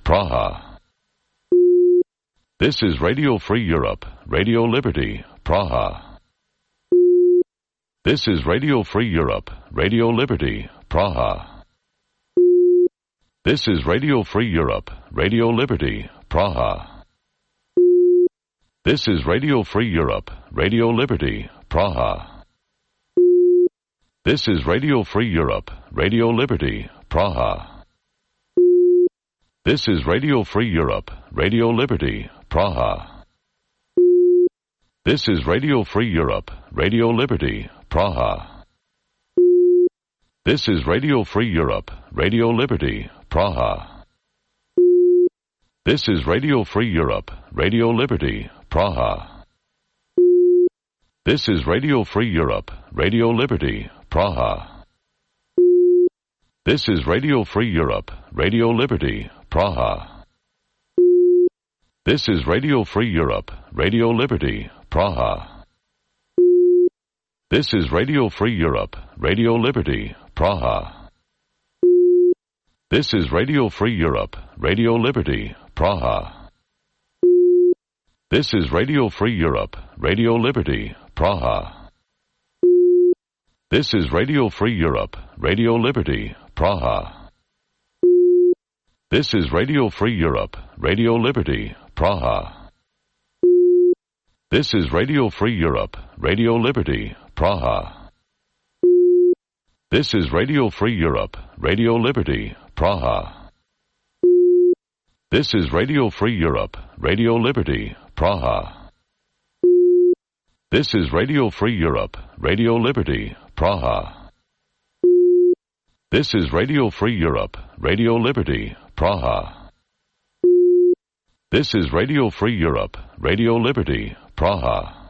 Praha. This is Radio Free Europe, Radio Liberty, Praha. This is Radio Free Europe, Radio Liberty, Praha. This is Radio Free Europe, Radio Liberty, Praha. This is Radio Free Europe, Radio Liberty, Praha. This is Radio Free Europe, Radio Liberty, Praha. This is Radio Free Europe, Radio Liberty, Praha. This is Radio Free Europe, Radio Liberty, Praha. This is Radio Free Europe, Radio Liberty, Praha. This is Radio Free Europe, Radio Liberty, Praha. This is Radio Free Europe, Radio Liberty, Praha. This is Radio Free Europe, Radio Liberty, Praha. This is Radio Free Europe, Radio Liberty, Praha. This is Radio Free Europe, Radio Liberty, Praha. This is Radio Free Europe, Radio Liberty, Praha. This is Radio Free Europe, Radio Liberty, Praha. This is Radio Free Europe, Radio Liberty, Praha. This is Radio Free Europe, Radio Liberty, Praha. This is Radio Free Europe, Radio Liberty, Praha. This is Radio Free Europe, Radio Liberty, Praha. This is Radio Free Europe, Radio Liberty, Praha. This is Radio Free Europe, Radio Liberty, Praha. This is Radio Free Europe, Radio Liberty, Praha. This is Radio Free Europe, Radio Liberty, Praha.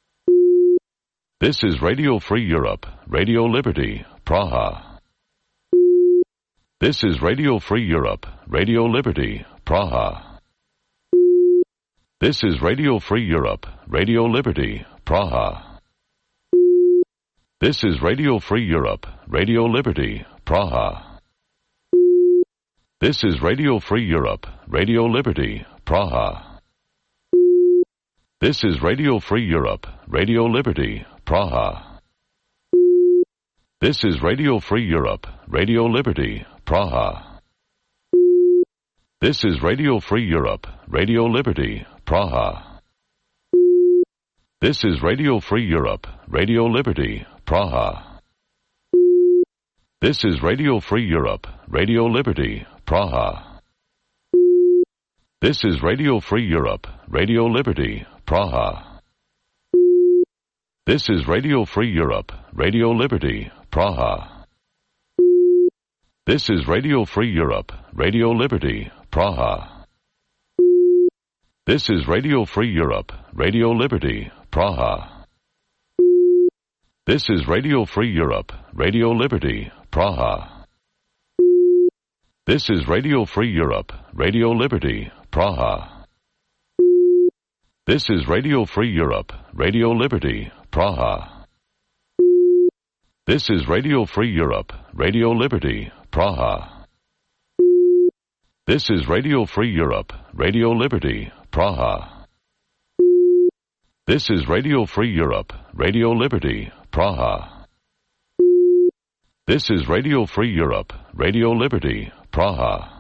This is Radio Free Europe, Radio Liberty, Praha. This is Radio Free Europe, Radio Liberty, Praha. This is Radio Free Europe, Radio Liberty, Praha. This is Radio Free Europe, Radio Liberty, Praha. This is Radio Free Europe, Radio Liberty, Praha. This is Radio Free Europe, Radio Liberty, Praha. This is Radio Free Europe, Radio Liberty, Praha. This is Radio Free Europe, Radio Liberty, Praha. This is Radio Free Europe, Radio Liberty, Praha. This is Radio Free Europe, Radio Liberty, Praha. This is Radio Free Europe, Radio Liberty, Praha. This is Radio Free Europe, Radio Liberty, Praha. This is Radio Free Europe, Radio Liberty, Praha. This is Radio Free Europe, Radio Liberty, Praha. This is Radio Free Europe, Radio Liberty, Praha. This is Radio Free Europe, Radio Liberty, Praha. This is Radio Free Europe, Radio Liberty, Praha. This is Radio Free Europe, Radio Liberty, Praha. This is Radio Free Europe, Radio Liberty, Praha. This is Radio Free Europe, Radio Liberty, Praha. This is Radio Free Europe, Radio Liberty, Praha.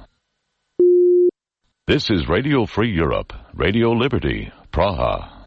This is Radio Free Europe, Radio Liberty, Praha.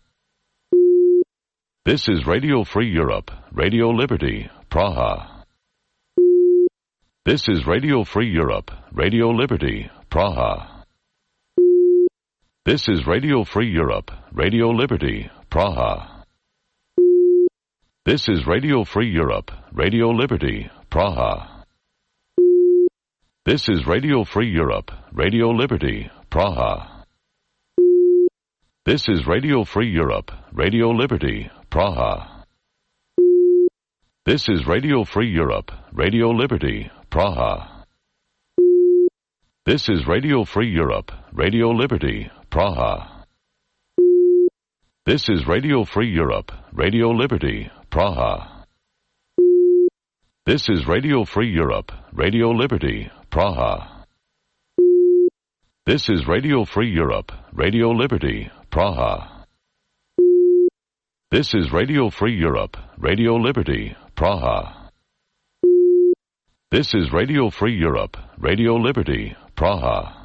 This is Radio Free Europe, Radio Liberty, Praha. This is Radio Free Europe, Radio Liberty, Praha. This is Radio Free Europe, Radio Liberty, Praha. This is Radio Free Europe, Radio Liberty, Praha. This is Radio Free Europe, Radio Liberty, Praha. This is Radio Free Europe, Radio Liberty, Praha. This is Radio Free Europe, Radio Liberty, Praha. This is Radio Free Europe, Radio Liberty, Praha. This is Radio Free Europe, Radio Liberty, Praha. This is Radio Free Europe, Radio Liberty, Praha. This is Radio Free Europe, Radio Liberty, Praha. This is Radio Free Europe, Radio Liberty, Praha. This is Radio Free Europe, Radio Liberty, Praha.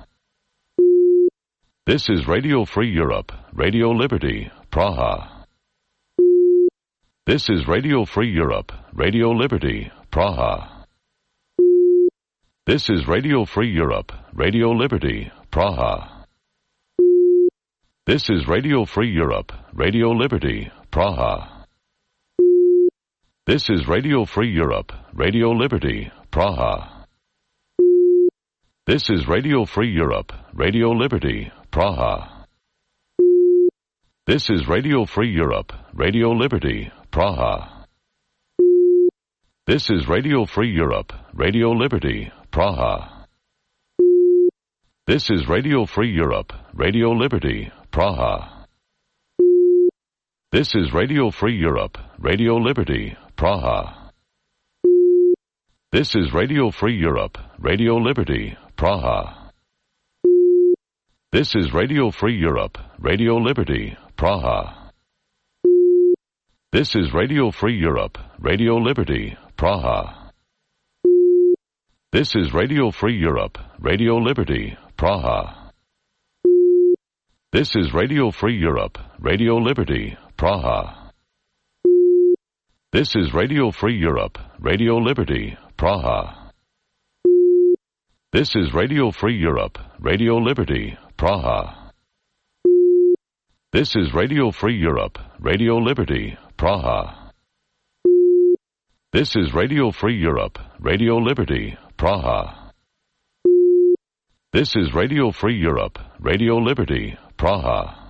This is Radio Free Europe, Radio Liberty, Praha. This is Radio Free Europe, Radio Liberty, Praha. This is Radio Free Europe, Radio Liberty, Praha. This is Radio Free Europe, Radio Liberty, Praha. This is Radio Free Europe, Radio Liberty, Praha. This is Radio Free Europe, Radio Liberty, Praha. This is Radio Free Europe, Radio Liberty, Praha. This is Radio Free Europe, Radio Liberty, Praha. This is Radio Free Europe, Radio Liberty, Praha. This is Radio Free Europe, Radio Liberty, Praha. This is Radio Free Europe, Radio Liberty, Praha. This is Radio Free Europe, Radio Liberty, Praha. This is Radio Free Europe, Radio Liberty, Praha. This is Radio Free Europe, Radio Liberty, Praha. This is Radio Free Europe, Radio Liberty, Praha. This is Radio Free Europe, Radio Liberty, Praha. This is Radio Free Europe, Radio Liberty, Praha. This is Radio Free Europe, Radio Liberty, Praha. This is Radio Free Europe, Radio Liberty, Praha. This is Radio Free Europe, Radio Liberty, Praha.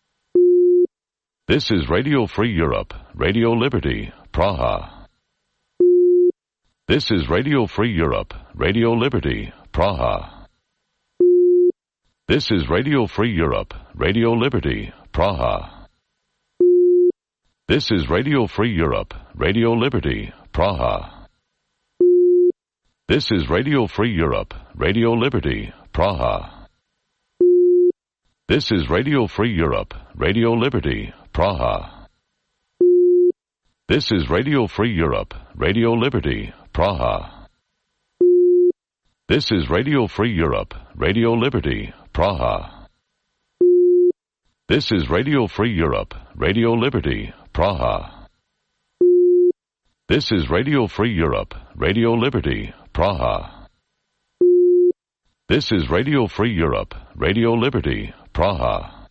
This is Radio Free Europe, Radio Liberty, Praha. This is Radio Free Europe, Radio Liberty, Praha. This is Radio Free Europe, Radio Liberty, Praha. This is Radio Free Europe, Radio Liberty, Praha. This is Radio Free Europe, Radio Liberty, Praha. This is Radio Free Europe, Radio Liberty, Praha. This is Radio Free Europe, Radio Liberty, Praha. This is Radio Free Europe, Radio Liberty, Praha. This is Radio Free Europe, Radio Liberty, Praha. This is Radio Free Europe, Radio Liberty, Praha. This is Radio Free Europe, Radio Liberty, Praha.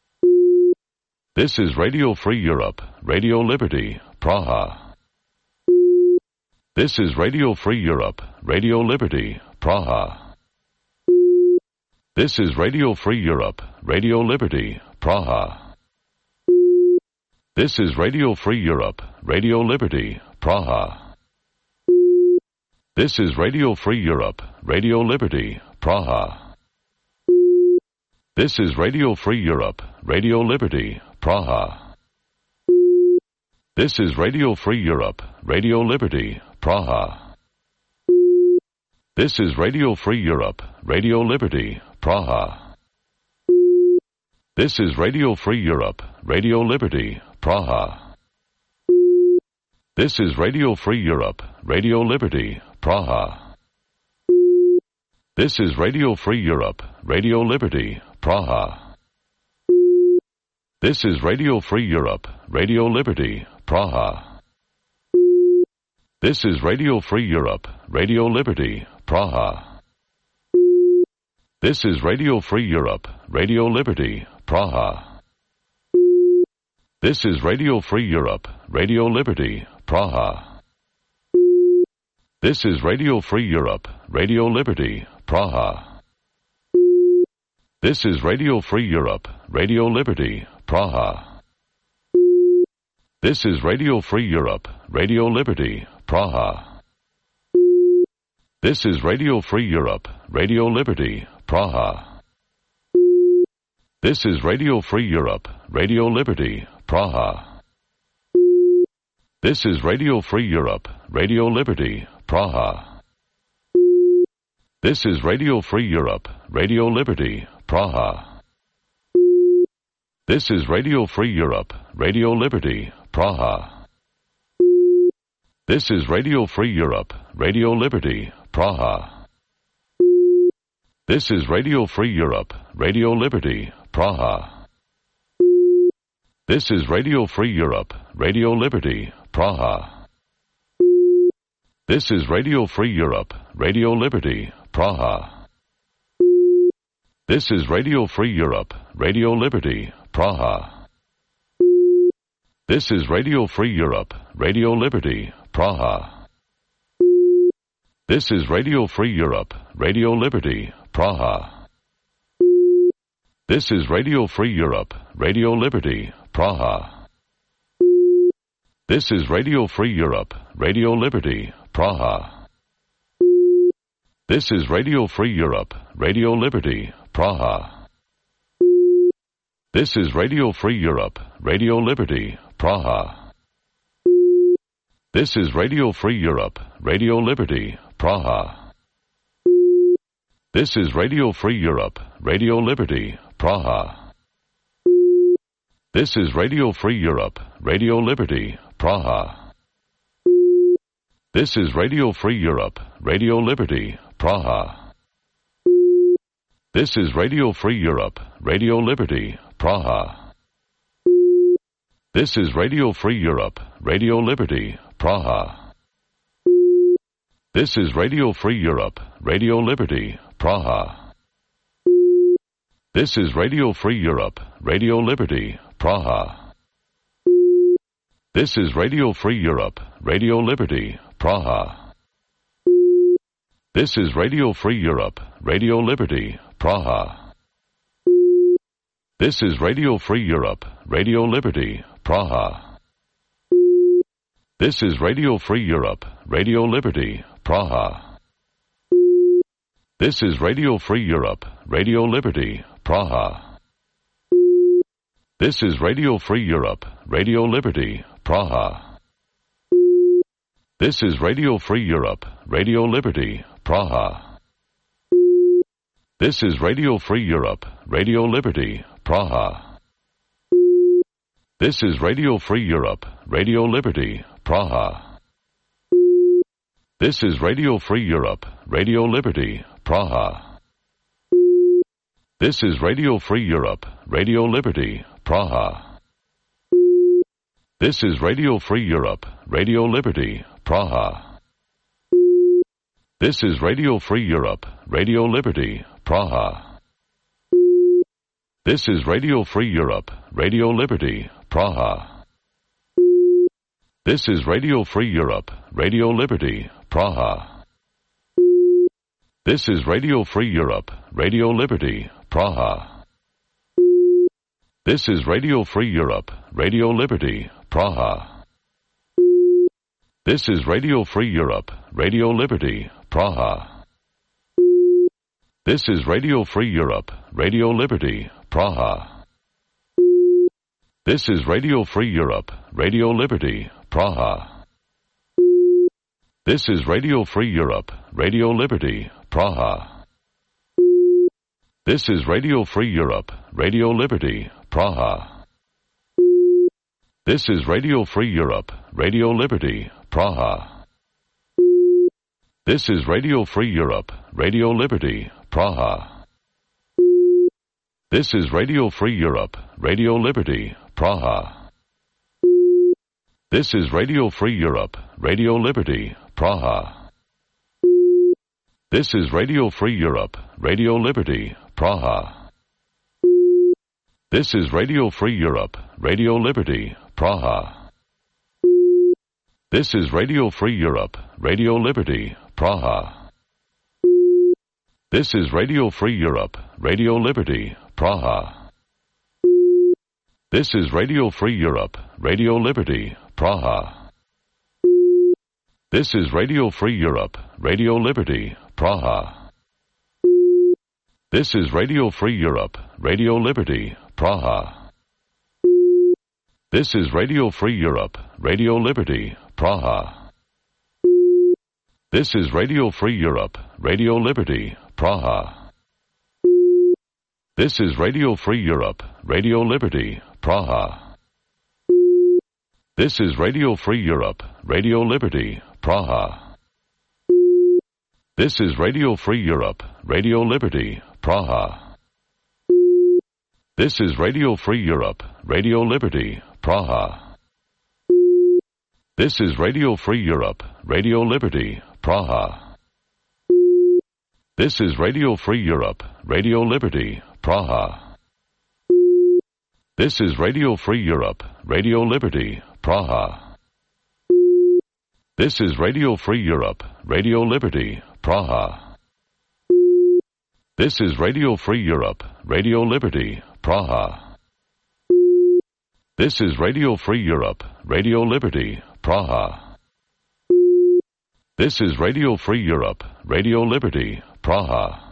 This is Radio Free Europe, Radio Liberty, Praha. This is Radio Free Europe, Radio Liberty, Praha. This is Radio Free Europe, Radio Liberty, Praha. This is Radio Free Europe, Radio Liberty, Praha. This is Radio Free Europe, Radio Liberty, Praha. This is Radio Free Europe, Radio Liberty, Praha. This is Radio Free Europe, Radio Liberty, Praha. This is Radio Free Europe, Radio Liberty, Praha. This is Radio Free Europe, Radio Liberty, Praha. This is Radio Free Europe, Radio Liberty, Praha. This is Radio Free Europe, Radio Liberty, Praha. This is Radio Free Europe, Radio Liberty, Praha. This is Radio Free Europe, Radio Liberty, Praha. This is Radio Free Europe, Radio Liberty, Praha. This is Radio Free Europe, Radio Liberty, Praha. This is Radio Free Europe, Radio Liberty, Praha. This is Radio Free Europe, Radio Liberty, Praha. This is Radio Free Europe, Radio Liberty, Praha. This is Radio Free Europe, Radio Liberty, Praha. This is Radio Free Europe, Radio Liberty, Praha. This is Radio Free Europe, Radio Liberty, Praha. This is Radio Free Europe, Radio Liberty, Praha. This is Radio Free Europe, Radio Liberty, Praha. This is Radio Free Europe, Radio Liberty, Praha. This is Radio Free Europe, Radio Liberty, Praha. This is Radio Free Europe, Radio Liberty, Praha. This is Radio Free Europe, Radio Liberty, Praha. This is Radio Free Europe, Radio Liberty, Praha. This is Radio Free Europe, Radio Liberty, Praha. This is Radio Free Europe, Radio Liberty, Praha. This is Radio Free Europe, Radio Liberty, Praha. This is Radio Free Europe, Radio Liberty, Praha. This is Radio Free Europe, Radio Liberty, Praha. This is Radio Free Europe, Radio Liberty, Praha. This is Radio Free Europe, Radio Liberty, Praha. This is Radio Free Europe, Radio Liberty, Praha. This is Radio Free Europe, Radio Liberty, Praha. This is Radio Free Europe, Radio Liberty, Praha. This is Radio Free Europe, Radio Liberty, Praha. This is Radio Free Europe, Radio Liberty, Praha. This is Radio Free Europe, Radio Liberty, Praha. This is Radio Free Europe, Radio Liberty, Praha. This is Radio Free Europe, Radio Liberty, Praha. This is Radio Free Europe, Radio Liberty, Praha. This is Radio Free Europe, Radio Liberty, Praha. This is Radio Free Europe, Radio Liberty, Praha. This is Radio Free Europe, Radio Liberty, Praha. This is Radio Free Europe, Radio Liberty, Praha. This is Radio Free Europe, Radio Liberty, Praha. This is Radio Free Europe, Radio Liberty, Praha. This is Radio Free Europe, Radio Liberty, Praha. This is Radio Free Europe, Radio Liberty, Praha. This is Radio Free Europe, Radio Liberty, Praha. This is Radio Free Europe, Radio Liberty, Praha. This is Radio Free Europe, Radio Liberty, Praha. This is Radio Free Europe, Radio Liberty, Praha. This is Radio Free Europe, Radio Liberty, Praha. This is Radio Free Europe, Radio Liberty, Praha. This is Radio Free Europe, Radio Liberty, Praha. This is Radio Free Europe, Radio Liberty, Praha. This is Radio Free Europe, Radio Liberty, Praha. This is Radio Free Europe, Radio Liberty, Praha. This is Radio Free Europe, Radio Liberty, Praha. This is Radio Free Europe, Radio Liberty, Praha. This is Radio Free Europe, Radio Liberty, Praha. This is Radio Free Europe, Radio Liberty, Praha. This is Radio Free Europe, Radio Liberty, Praha. This is Radio Free Europe, Radio Liberty, Praha. This is Radio Free Europe, Radio Liberty, Praha. This is Radio Free Europe, Radio Liberty, Praha. This is Radio Free Europe, Radio Liberty, Praha. This is Radio Free Europe, Radio Liberty, Praha. This is Radio Free Europe, Radio Liberty, Praha. This is Radio Free Europe, Radio Liberty, Praha. This is Radio Free Europe, Radio Liberty, Praha. This is Radio Free Europe, Radio Liberty, Praha. This is Radio Free Europe, Radio Liberty, Praha. This is Radio Free Europe, Radio Liberty, Praha. This is Radio Free Europe, Radio Liberty, Praha. This is Radio Free Europe, Radio Liberty, Praha. This is Radio Free Europe, Radio Liberty, Praha. This is Radio Free Europe, Radio Liberty, Praha. This is Radio Free Europe, Radio Liberty, Praha. This is Radio Free Europe, Radio Liberty, Praha. This is Radio Free Europe, Radio Liberty, Praha. This is Radio Free Europe, Radio Liberty, Praha. This is Radio Free Europe, Radio Liberty, Praha. This is Radio Free Europe, Radio Liberty, Praha.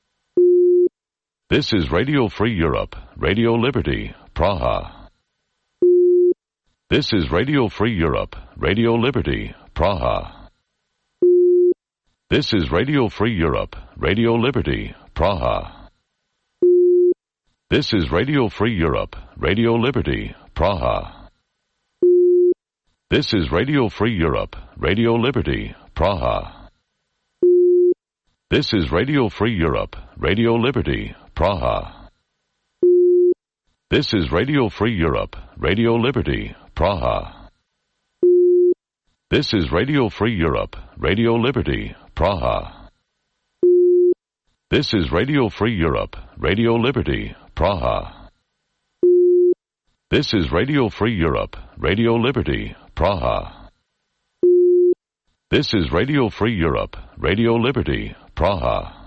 This is Radio Free Europe, Radio Liberty, Praha. This is Radio Free Europe, Radio Liberty, Praha. This is Radio Free Europe, Radio Liberty, Praha. This is Radio Free Europe, Radio Liberty, Praha. This is Radio Free Europe, Radio Liberty, Praha. This is Radio Free Europe, Radio Liberty, Praha. This is Radio Free Europe, Radio Liberty, Praha. This is Radio Free Europe, Radio Liberty, Praha. This is Radio Free Europe, Radio Liberty, Praha. This is Radio Free Europe, Radio Liberty, Praha. This is Radio Free Europe, Radio Liberty, Praha.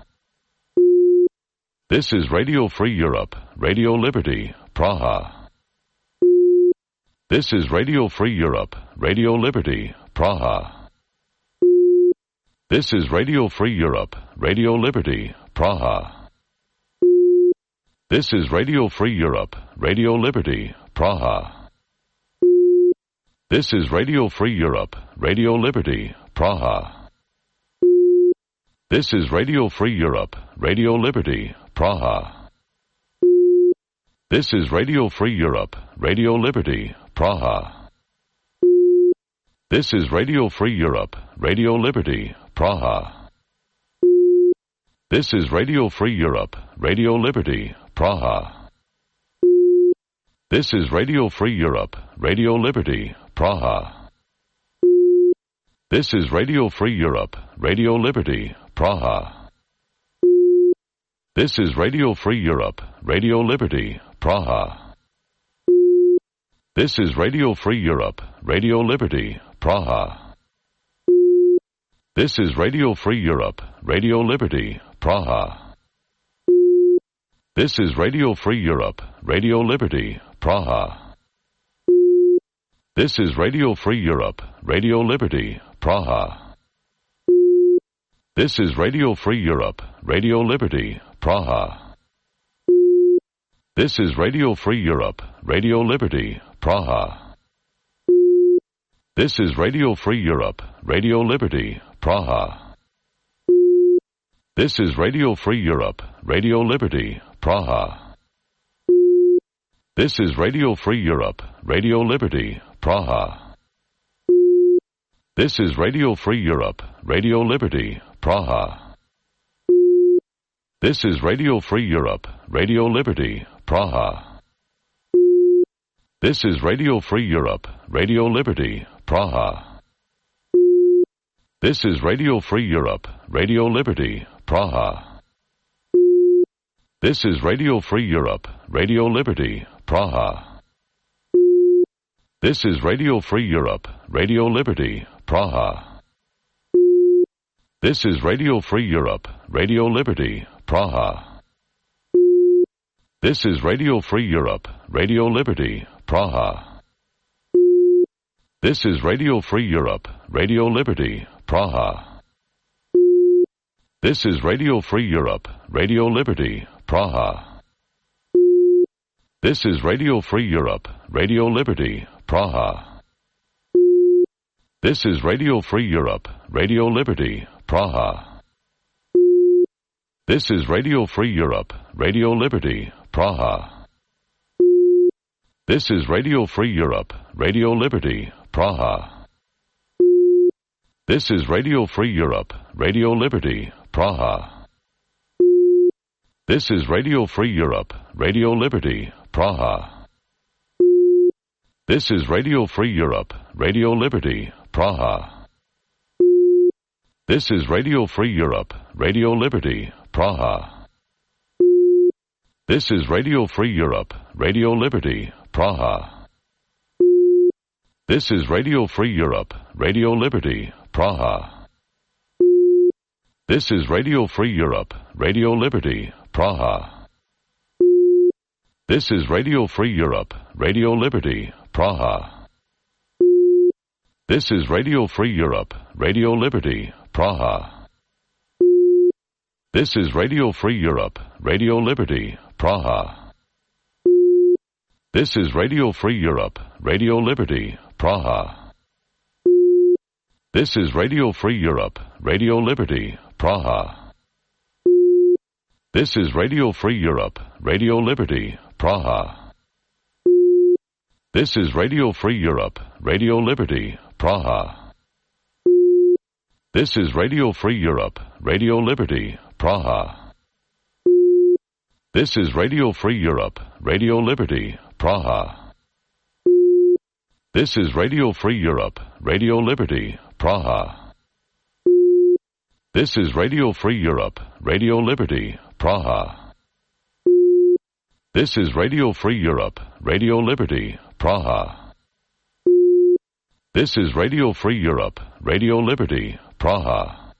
This is Radio Free Europe, Radio Liberty, Praha. This is Radio Free Europe, Radio Liberty, Praha. This is Radio Free Europe, Radio Liberty, Praha. This is Radio Free Europe, Radio Liberty, Praha. This is Radio Free Europe, Radio Liberty, Praha. This is Radio Free Europe, Radio Liberty, Praha. This is Radio Free Europe, Radio Liberty, Praha. This is Radio Free Europe, Radio Liberty, Praha. This is Radio Free Europe, Radio Liberty, Praha. This is Radio Free Europe, Radio Liberty, Praha. This is Radio Free Europe, Radio Liberty, Praha. This is Radio Free Europe, Radio Liberty, Praha. This is Radio Free Europe, Radio Liberty, Praha. This is Radio Free Europe, Radio Liberty, Praha. This is Radio Free Europe, Radio Liberty, Praha. This is Radio Free Europe, Radio Liberty, Praha. This is Radio Free Europe, Radio Liberty, Praha. This is Radio Free Europe, Radio Liberty, Praha. This is Radio Free Europe, Radio Liberty, Praha. This is Radio Free Europe, Radio Liberty, Praha. This is Radio Free Europe, Radio Liberty, Praha. This is Radio Free Europe, Radio Liberty, Praha. This is Radio Free Europe, Radio Liberty, Praha. This is Radio Free Europe, Radio Liberty, Praha. This is Radio Free Europe, Radio Liberty, Praha. This is Radio Free Europe, Radio Liberty, Praha. This is Radio Free Europe, Radio Liberty, Praha. This is Radio Free Europe, Radio Liberty, Praha. This is Radio Free Europe, Radio Liberty, Praha. This is Radio Free Europe, Radio Liberty, Praha. This is Radio Free Europe, Radio Liberty, Praha. This is Radio Free Europe, Radio Liberty, Praha. This is Radio Free Europe, Radio Liberty, Praha. This is Radio Free Europe, Radio Liberty, Praha. This is Radio Free Europe, Radio Liberty, Praha. This is Radio Free Europe, Radio Liberty, Praha. This is Radio Free Europe, Radio Liberty, Praha. This is Radio Free Europe, Radio Liberty, Praha. This is Radio Free Europe, Radio Liberty, Praha. This is Radio Free Europe, Radio Liberty, Praha. This is Radio Free Europe, Radio Liberty, Praha. This is Radio Free Europe, Radio Liberty, Praha. This is Radio Free Europe, Radio Liberty, Praha. This is Radio Free Europe, Radio Liberty, Praha. This is Radio Free Europe, Radio Liberty, Praha. This is Radio Free Europe, Radio Liberty, Praha. This is Radio Free Europe, Radio Liberty, Praha. This is Radio Free Europe, Radio Liberty, Praha. This is Radio Free Europe, Radio Liberty, Praha. This is Radio Free Europe, Radio Liberty, Praha. This is Radio Free Europe, Radio Liberty, Praha. This is Radio Free Europe, Radio Liberty, Praha. This is Radio Free Europe, Radio Liberty, Praha. This is Radio Free Europe, Radio Liberty, Praha. This is Radio Free Europe, Radio Liberty, Praha.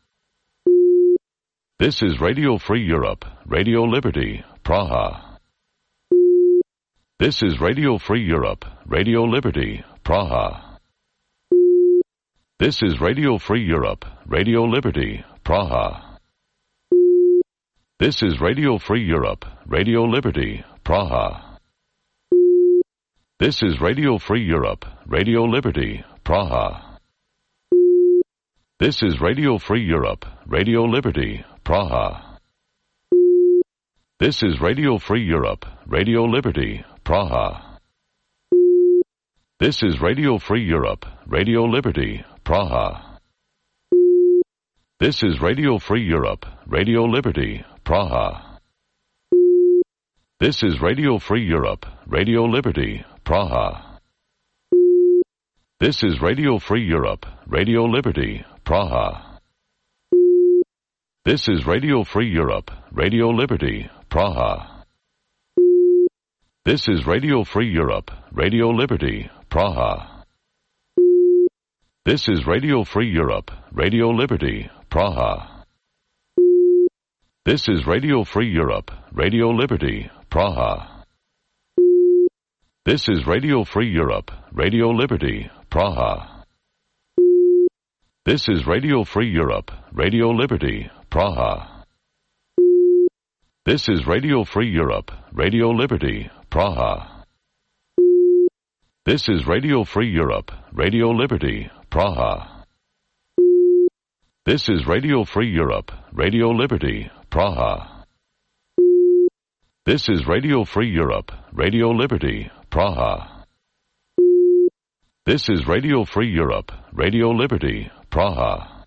This is Radio Free Europe, Radio Liberty, Praha. This is Radio Free Europe, Radio Liberty, Praha. This is Radio Free Europe, Radio Liberty, Praha. This is Radio Free Europe, Radio Liberty, Praha. This is Radio Free Europe, Radio Liberty, Praha. This is Radio Free Europe, Radio Liberty, Praha. This is Radio Free Europe, Radio Liberty, Praha. This is Radio Free Europe, Radio Liberty, Praha. This is Radio Free Europe, Radio Liberty, Praha. This is Radio Free Europe, Radio Liberty, Praha. This is Radio Free Europe, Radio Liberty, Praha. This is Radio Free Europe, Radio Liberty, Praha. This is Radio Free Europe, Radio Liberty, Praha. This is Radio Free Europe, Radio Liberty, Praha. This is Radio Free Europe, Radio Liberty, Praha. This is Radio Free Europe, Radio Liberty, Praha. This is Radio Free Europe, Radio Liberty, Praha. This is Radio Free Europe, Radio Liberty, Praha. This is Radio Free Europe, Radio Liberty, Praha. This is Radio Free Europe, Radio Liberty, Praha. This is Radio Free Europe, Radio Liberty, Praha. This is Radio Free Europe, Radio Liberty, Praha.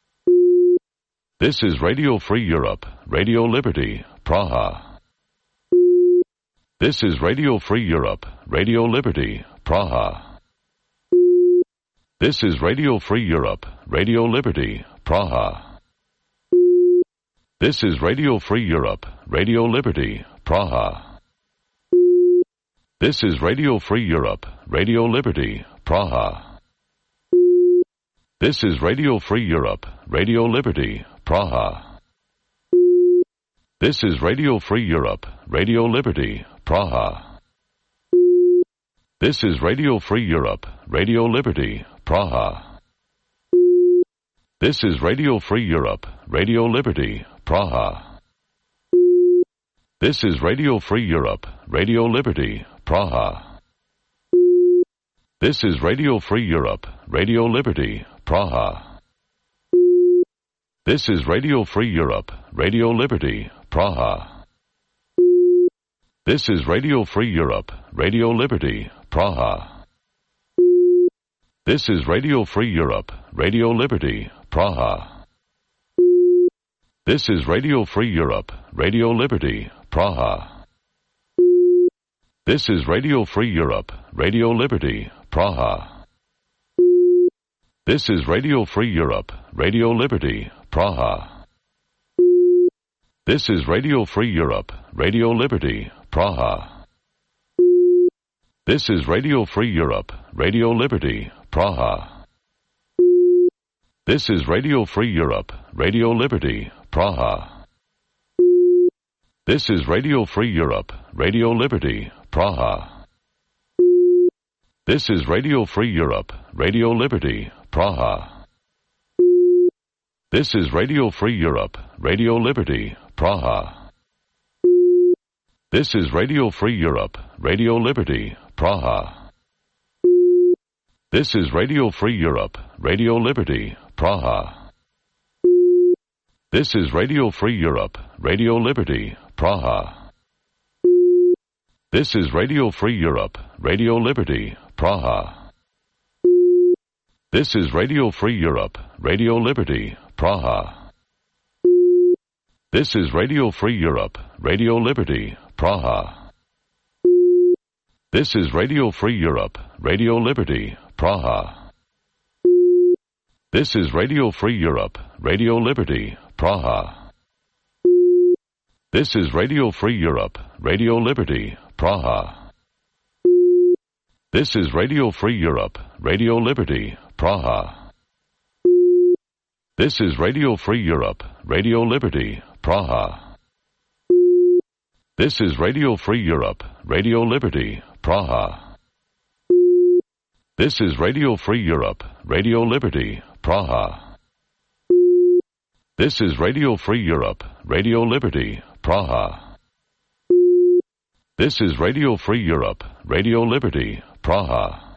This is Radio Free Europe, Radio Liberty, Praha. This is Radio Free Europe, Radio Liberty, Praha. This is Radio Free Europe, Radio Liberty, Praha. This is Radio Free Europe, Radio Liberty, Praha. This is Radio Free Europe, Radio Liberty, Praha. This is Radio Free Europe, Radio Liberty, Praha. This is Radio Free Europe, Radio Liberty, Praha. This is Radio Free Europe, Radio Liberty, Praha. This is Radio Free Europe, Radio Liberty, Praha. This is Radio Free Europe, Radio Liberty, Praha. This is Radio Free Europe, Radio Liberty, Praha. This is Radio Free Europe, Radio Liberty, Praha. This is Radio Free Europe, Radio Liberty, Praha. This is Radio Free Europe, Radio Liberty, Praha. This is Radio Free Europe, Radio Liberty, Praha. This is Radio Free Europe, Radio Liberty, Praha. This is Radio Free Europe, Radio Liberty, Praha. This is Radio Free Europe, Radio Liberty, Praha. This is Radio Free Europe, Radio Liberty, Praha. This is Radio Free Europe, Radio Liberty, Praha. This is Radio Free Europe, Radio Liberty, Praha. This is Radio Free Europe, Radio Liberty, Praha. This is Radio Free Europe, Radio Liberty, Praha. This is Radio Free Europe, Radio Liberty, Praha. This is Radio Free Europe, Radio Liberty, Praha. This is Radio Free Europe, Radio Liberty, Praha. This is Radio Free Europe, Radio Liberty, Praha. This is Radio Free Europe, Radio Liberty, Praha. This is Radio Free Europe, Radio Liberty, Praha. This is Radio Free Europe, Radio Liberty, Praha. This is Radio Free Europe, Radio Liberty, Praha. This is Radio Free Europe, Radio Liberty, Praha. This is Radio Free Europe, Radio Liberty, Praha. This is Radio Free Europe, Radio Liberty, Praha. This is Radio Free Europe, Radio Liberty, Praha. This is Radio Free Europe, Radio Liberty, Praha. This is Radio Free Europe, Radio Liberty, Praha. This is Radio Free Europe, Radio Liberty, Praha.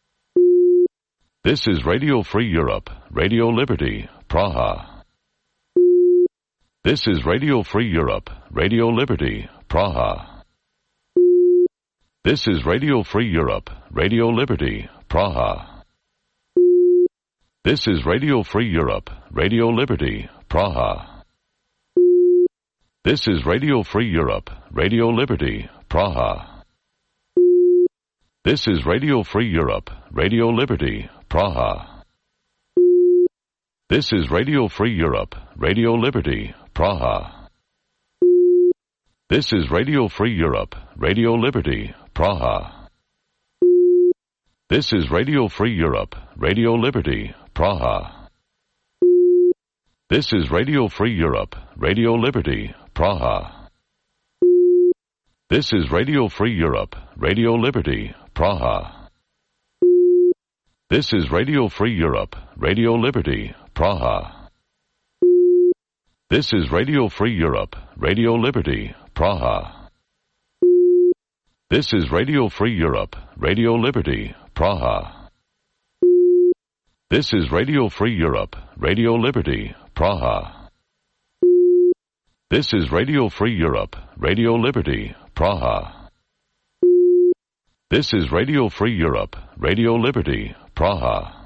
This is Radio Free Europe, Radio Liberty, Praha. This is Radio Free Europe, Radio Liberty, Praha. This is Radio Free Europe, Radio Liberty, Praha. This is Radio Free Europe, Radio Liberty, Praha. This is Radio Free Europe, Radio Liberty, Praha. This is Radio Free Europe, Radio Liberty, Praha. This is Radio Free Europe, Radio Liberty, Praha. This is Radio Free Europe, Radio Liberty, Praha. This is Radio Free Europe, Radio Liberty, Praha. This is Radio Free Europe, Radio Liberty, Praha. This is Radio Free Europe, Radio Liberty, Praha. This is Radio Free Europe, Radio Liberty, Praha. This is Radio Free Europe, Radio Liberty, Praha. This is Radio Free Europe, Radio Liberty, Praha. This is Radio Free Europe, Radio Liberty, Praha. This is Radio Free Europe, Radio Liberty, Praha. This is Radio Free Europe, Radio Liberty, Praha.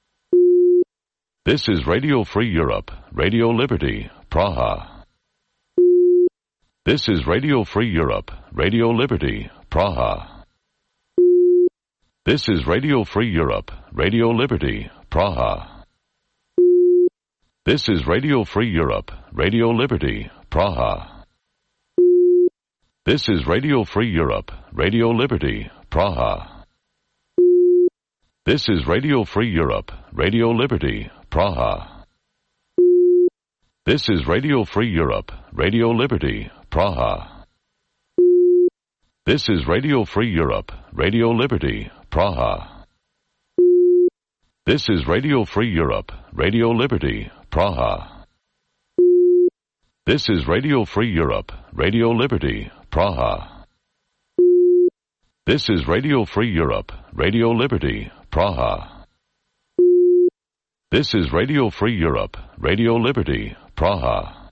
This is Radio Free Europe, Radio Liberty, Praha. This is Radio Free Europe, Radio Liberty, Praha. This is Radio Free Europe, Radio Liberty, Praha. This is Radio Free Europe, Radio Liberty, Praha. This is Radio Free Europe, Radio Liberty, Praha. This is Radio Free Europe, Radio Liberty, Praha. This is Radio Free Europe, Radio Liberty, Praha. This is Radio Free Europe, Radio Liberty, Praha. This is Radio Free Europe, Radio Liberty, Praha. This is Radio Free Europe, Radio Liberty, Praha. This is Radio Free Europe, Radio Liberty, Praha. This is Radio Free Europe, Radio Liberty, Praha.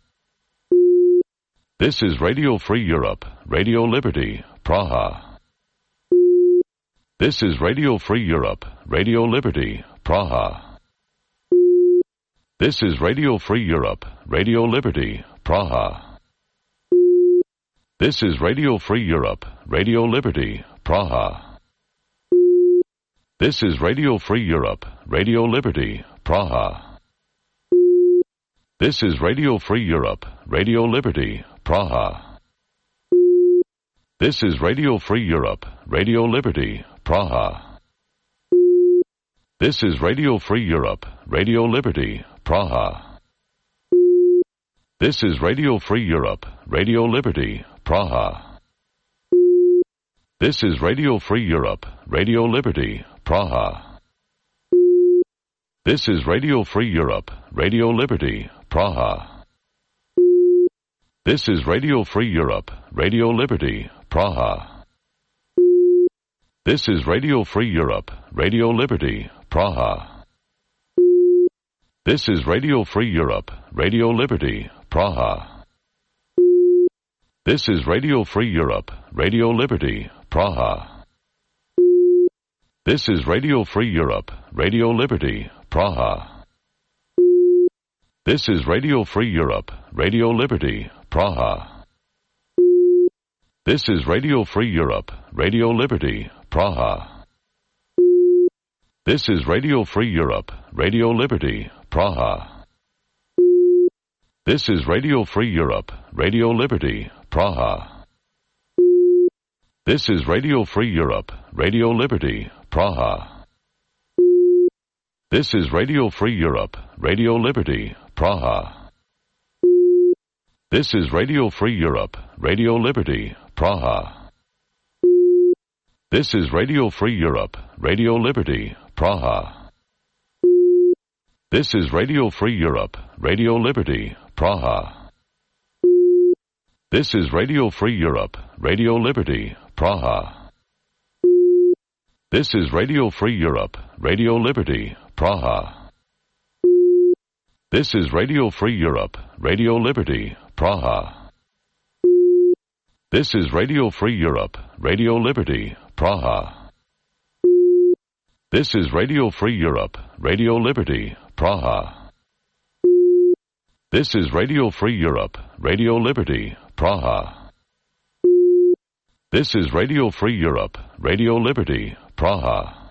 This is Radio Free Europe, Radio Liberty, Praha. This is Radio Free Europe, Radio Liberty, Praha. This is Radio Free Europe, Radio Liberty, Praha. This is Radio Free Europe, Radio Liberty, Praha. This is Radio Free Europe, Radio Liberty, Praha. This is Radio Free Europe, Radio Liberty, Praha. This is Radio Free Europe, Radio Liberty, Praha. This is Radio Free Europe, Radio Liberty, Praha. This is Radio Free Europe, Radio Liberty, Praha. This is Radio Free Europe, Radio Liberty, Praha. This is Radio Free Europe, Radio Liberty, Praha. This is Radio Free Europe, Radio Liberty, Praha. This is Radio Free Europe, Radio Liberty, Praha. This is Radio Free Europe, Radio Liberty, Praha. This is Radio Free Europe, Radio Liberty, Praha. This is Radio Free Europe, Radio Liberty, Praha. This is Radio Free Europe, Radio Liberty, Praha. This is Radio Free Europe, Radio Liberty, Praha. This is Radio Free Europe, Radio Liberty, Praha. This is Radio Free Europe, Radio Liberty, Praha. This is Radio Free Europe, Radio Liberty, Praha. This is Radio Free Europe, Radio Liberty, Praha. This is Radio Free Europe, Radio Liberty, Praha. This is Radio Free Europe, Radio Liberty, Praha. This is Radio Free Europe, Radio Liberty, Praha. This is Radio Free Europe, Radio Liberty, Praha. This is Radio Free Europe, Radio Liberty, Praha. This is Radio Free Europe, Radio Liberty, Praha. This is Radio Free Europe, Radio Liberty, Praha. This is Radio Free Europe, Radio Liberty, Praha. This is Radio Free Europe, Radio Liberty, Praha. This is Radio Free Europe, Radio Liberty, Praha.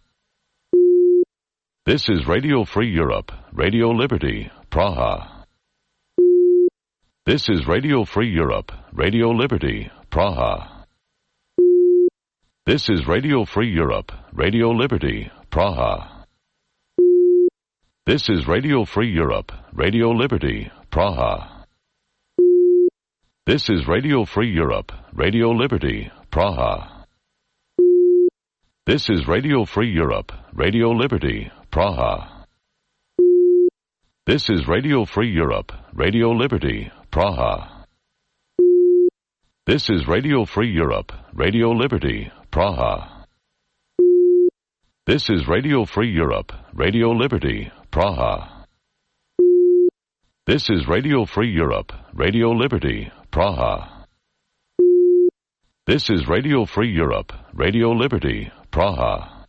This is Radio Free Europe, Radio Liberty, Praha. This is Radio Free Europe, Radio Liberty, Praha. This is Radio Free Europe, Radio Liberty, Praha. This is Radio Free Europe, Radio Liberty, Praha. This is Radio Free Europe, Radio Liberty, Praha. This is Radio Free Europe, Radio Liberty, Praha. This is Radio Free Europe, Radio Liberty, Praha. This is Radio Free Europe, Radio Liberty, Praha. This is Radio Free Europe, Radio Liberty, Praha. This is Radio Free Europe, Radio Liberty, Praha. This is Radio Free Europe, Radio Liberty, Praha.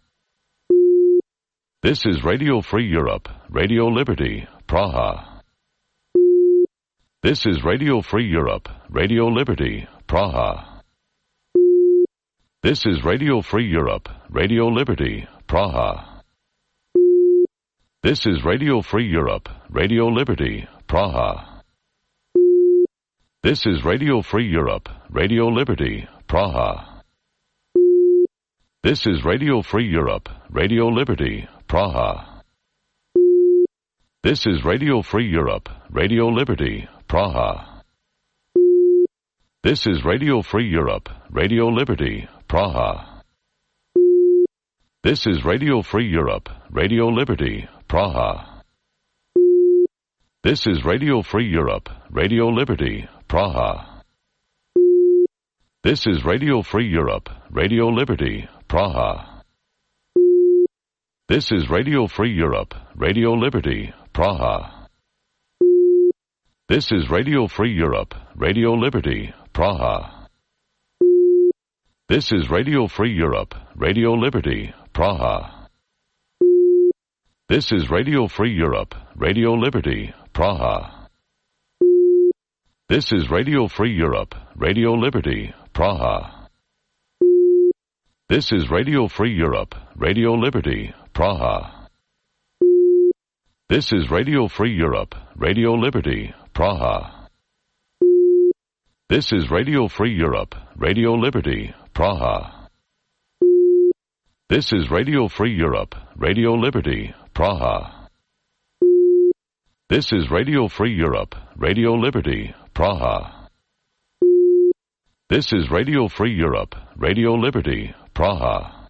This is Radio Free Europe, Radio Liberty, Praha. This is Radio Free Europe, Radio Liberty, Praha. This is Radio Free Europe, Radio Liberty, Praha. This is Radio Free Europe, Radio Liberty, Praha. This is Radio Free Europe, Radio Liberty, Praha. This is Radio Free Europe, Radio Liberty, Praha. This is Radio Free Europe, Radio Liberty, Praha. This is Radio Free Europe, Radio Liberty, Praha. This is Radio Free Europe, Radio Liberty, Praha. This is Radio Free Europe, Radio Liberty, Praha. This is Radio Free Europe, Radio Liberty, Praha. This is Radio Free Europe, Radio Liberty, Praha. This is Radio Free Europe, Radio Liberty, Praha. This is Radio Free Europe, Radio Liberty, Praha. This is Radio Free Europe, Radio Liberty, Praha. This is Radio Free Europe, Radio Liberty, Praha. This is Radio Free Europe, Radio Liberty, Praha. This is Radio Free Europe, Radio Liberty, Praha. This is Radio Free Europe, Radio Liberty, Praha. This is Radio Free Europe, Radio Liberty, Praha. This is Radio Free Europe, Radio Liberty, Praha. This is Radio Free Europe, Radio Liberty, Praha.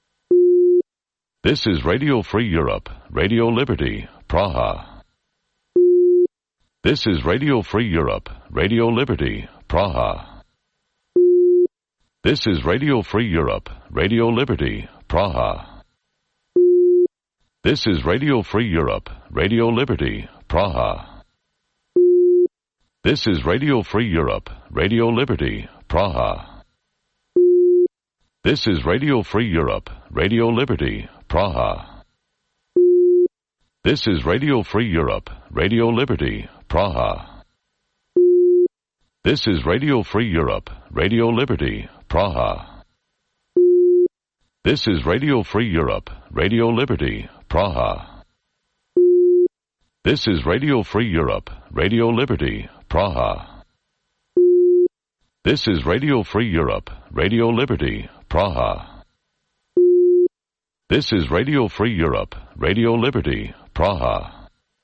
This is Radio Free Europe, Radio Liberty, Praha. This is Radio Free Europe, Radio Liberty, Praha. This is Radio Free Europe, Radio Liberty, Praha. This is Radio Free Europe, Radio Liberty, Praha. This is Radio Free Europe, Radio Liberty, Praha. This is Radio Free Europe, Radio Liberty, Praha. This is Radio Free Europe, Radio Liberty, Praha. This is Radio Free Europe, Radio Liberty, Praha. This is Radio Free Europe, Radio Liberty, Praha. This is Radio Free Europe, Radio Liberty, Praha. This is Radio Free Europe, Radio Liberty, Praha. This is Radio Free Europe, Radio Liberty, Praha.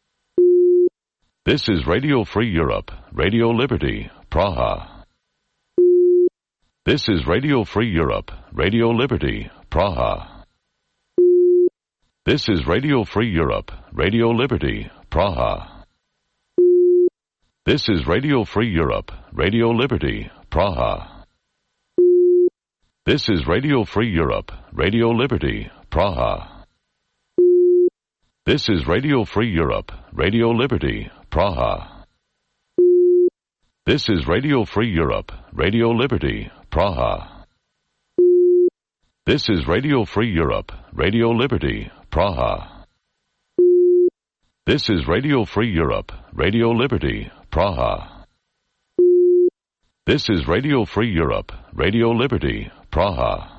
This is Radio Free Europe, Radio Liberty, Praha. This is Radio Free Europe, Radio Liberty, Praha. This is Radio Free Europe, Radio Liberty, Praha. This is Radio Free Europe, Radio Liberty, Praha. This is Radio Free Europe, Radio Liberty, Praha. This is Radio Free Europe, Radio Liberty, Praha. This is Radio Free Europe, Radio Liberty, Praha. This is Radio Free Europe, Radio Liberty, Praha. This is Radio Free Europe, Radio Liberty, Praha. This is Radio Free Europe, Radio Liberty, Praha.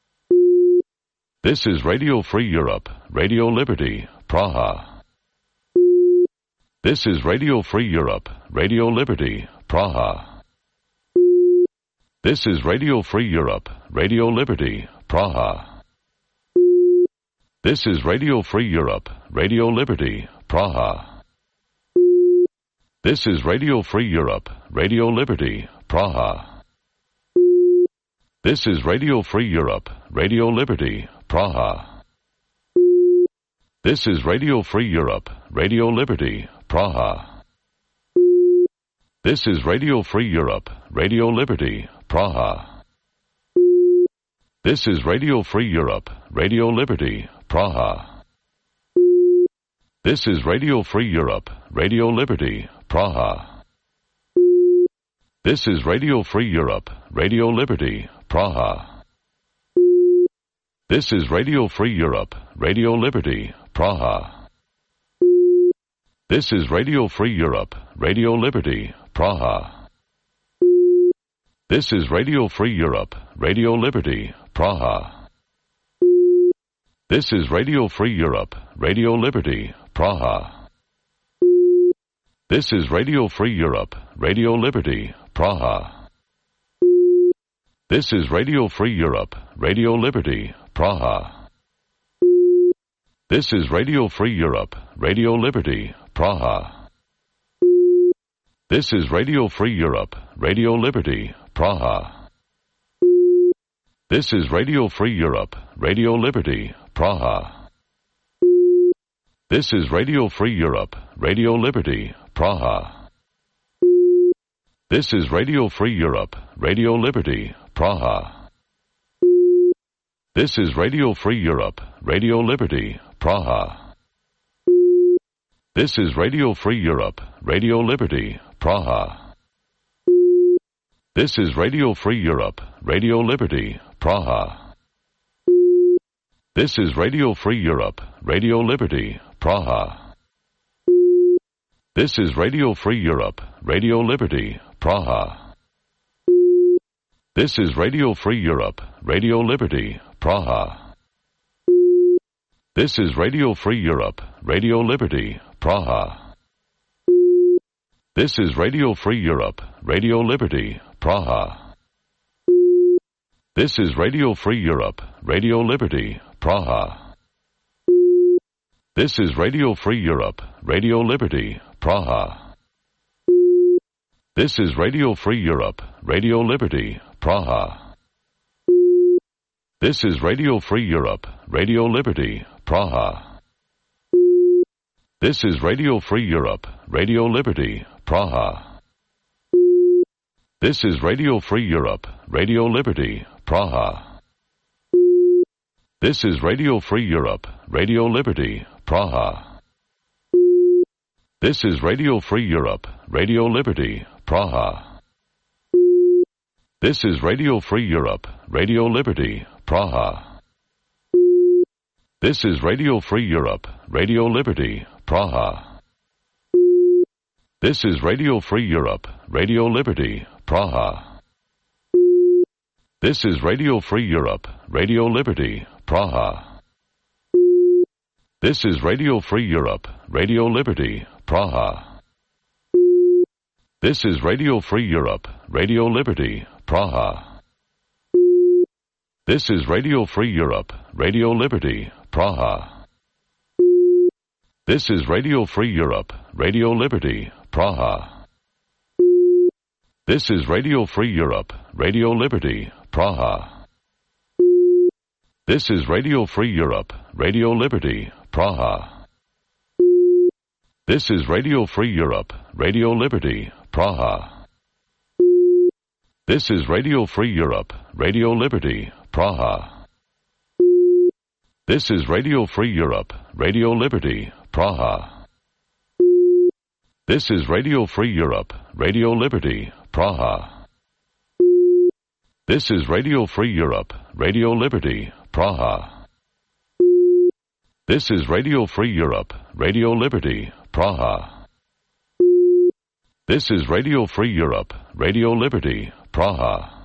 This is Radio Free Europe, Radio Liberty, Praha. This is Radio Free Europe, Radio Liberty, Praha. This is Radio Free Europe, Radio Liberty, Praha. This is Radio Free Europe, Radio Liberty, Praha. This is Radio Free Europe, Radio Liberty, Praha. This is Radio Free Europe, Radio Liberty, Praha. This is Radio Free Europe, Radio Liberty, Praha. This is Radio Free Europe, Radio Liberty, Praha. This is Radio Free Europe, Radio Liberty, Praha. This is Radio Free Europe, Radio Liberty, Praha. This is Radio Free Europe, Radio Liberty, Praha. This is Radio Free Europe, Radio Liberty, Praha. This is Radio Free Europe, Radio Liberty, Praha. This is Radio Free Europe, Radio Liberty, Praha. This is Radio Free Europe, Radio Liberty, Praha. This is Radio Free Europe, Radio Liberty, Praha. This is Radio Free Europe, Radio Liberty, Praha. This is Radio Free Europe, Radio Liberty, Praha. This is Radio Free Europe, Radio Liberty, Praha. This is Radio Free Europe, Radio Liberty, Praha. This is Radio Free Europe, Radio Liberty, Praha. This is Radio Free Europe, Radio Liberty, Praha. This is Radio Free Europe, Radio Liberty, Praha. This is Radio Free Europe, Radio Liberty, Praha. This is Radio Free Europe, Radio Liberty, Praha. This is Radio Free Europe, Radio Liberty, Praha. This is Radio Free Europe, Radio Liberty, Praha. This is Radio Free Europe, Radio Liberty, Praha. This is Radio Free Europe, Radio Liberty, Praha. This is Radio Free Europe, Radio Liberty, Praha. This is Radio Free Europe, Radio Liberty, Praha. This is Radio Free Europe, Radio Liberty, Praha. This is Radio Free Europe, Radio Liberty, Praha. This is Radio Free Europe, Radio Liberty, Praha. This is Radio Free Europe, Radio Liberty, Praha. This is Radio Free Europe, Radio Liberty, Praha. This is Radio Free Europe, Radio Liberty, Praha. This is Radio Free Europe, Radio Liberty, Praha. This is Radio Free Europe, Radio Liberty, Praha. This is Radio Free Europe, Radio Liberty, Praha. This is Radio Free Europe, Radio Liberty, Praha. This is Radio Free Europe, Radio Liberty, Praha. This is Radio Free Europe, Radio Liberty, Praha. This is Radio Free Europe, Radio Liberty, Praha. This is Radio Free Europe, Radio Liberty, Praha. This is Radio Free Europe, Radio Liberty, Praha. This is Radio Free Europe, Radio Liberty, Praha. This is Radio Free Europe, Radio Liberty, Praha. This is Radio Free Europe, Radio Liberty, Praha. This is Radio Free Europe, Radio Liberty, Praha. This is Radio Free Europe, Radio Liberty, Praha. This is Radio Free Europe, Radio Liberty, Praha. This is Radio Free Europe, Radio Liberty, Praha. This is Radio Free Europe, Radio Liberty, Praha. This is Radio Free Europe, Radio Liberty, Praha.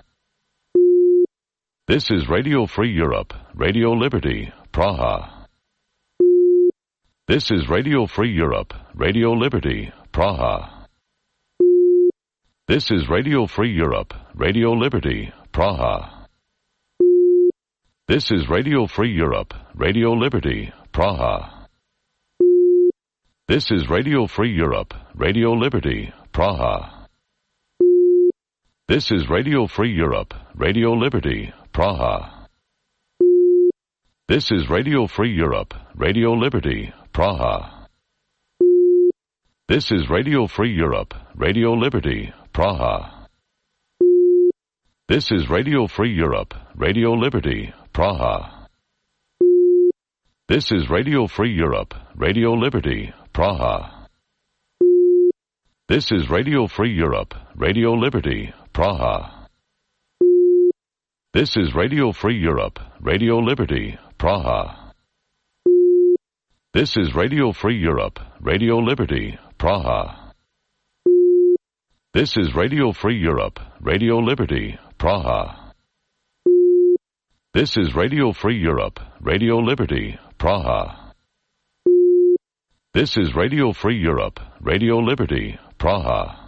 This is Radio Free Europe, Radio Liberty, Praha. This is Radio Free Europe, Radio Liberty, Praha. This is Radio Free Europe, Radio Liberty, Praha. This is Radio Free Europe, Radio Liberty, Praha. This is Radio Free Europe, Radio Liberty, Praha. This is Radio Free Europe, Radio Liberty, Praha. This is Radio Free Europe, Radio Liberty, Praha. This is Radio Free Europe, Radio Liberty, Praha. This is Radio Free Europe, Radio Liberty, Praha. This is Radio Free Europe, Radio Liberty, Praha. This is Radio Free Europe, Radio Liberty, Praha. This is Radio Free Europe, Radio Liberty, Praha. This is Radio Free Europe, Radio Liberty, Praha. This is Radio Free Europe, Radio Liberty, Praha. This is Radio Free Europe, Radio Liberty, Praha. This is Radio Free Europe, Radio Liberty, Praha.